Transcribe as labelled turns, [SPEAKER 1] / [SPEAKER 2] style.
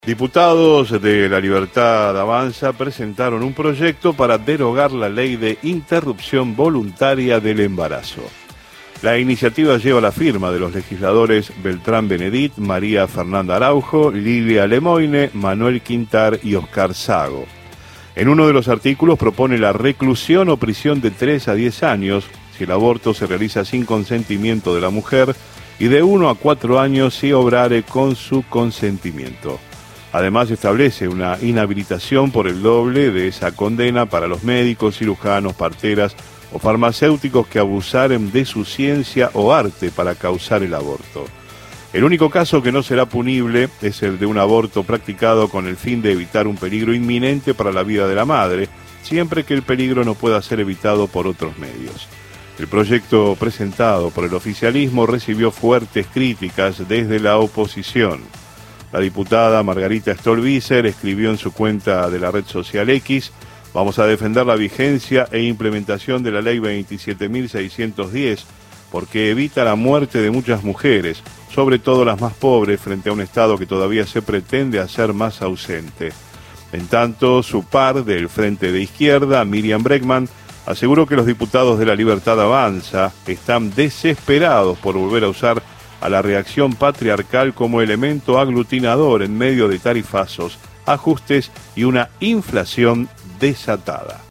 [SPEAKER 1] Diputados de La Libertad Avanza presentaron un proyecto para derogar la ley de interrupción voluntaria del embarazo. La iniciativa lleva la firma de los legisladores Beltrán Benedit, María Fernanda Araujo, Lilia Lemoine, Manuel Quintar y Oscar Sago. En uno de los artículos propone la reclusión o prisión de 3 a 10 años si el aborto se realiza sin consentimiento de la mujer y de 1 a 4 años si obrare con su consentimiento. Además, establece una inhabilitación por el doble de esa condena para los médicos, cirujanos, parteras o farmacéuticos que abusaren de su ciencia o arte para causar el aborto. El único caso que no será punible es el de un aborto practicado con el fin de evitar un peligro inminente para la vida de la madre, siempre que el peligro no pueda ser evitado por otros medios. El proyecto presentado por el oficialismo recibió fuertes críticas desde la oposición. La diputada Margarita Stolbizer escribió en su cuenta de la red social X: vamos a defender la vigencia e implementación de la ley 27.610 porque evita la muerte de muchas mujeres, sobre todo las más pobres, frente a un Estado que todavía se pretende hacer más ausente. En tanto, su par del Frente de Izquierda, Miriam Bregman, aseguró que los diputados de La Libertad Avanza están desesperados por volver a usar a la reacción patriarcal como elemento aglutinador en medio de tarifazos, ajustes y una inflación desatada.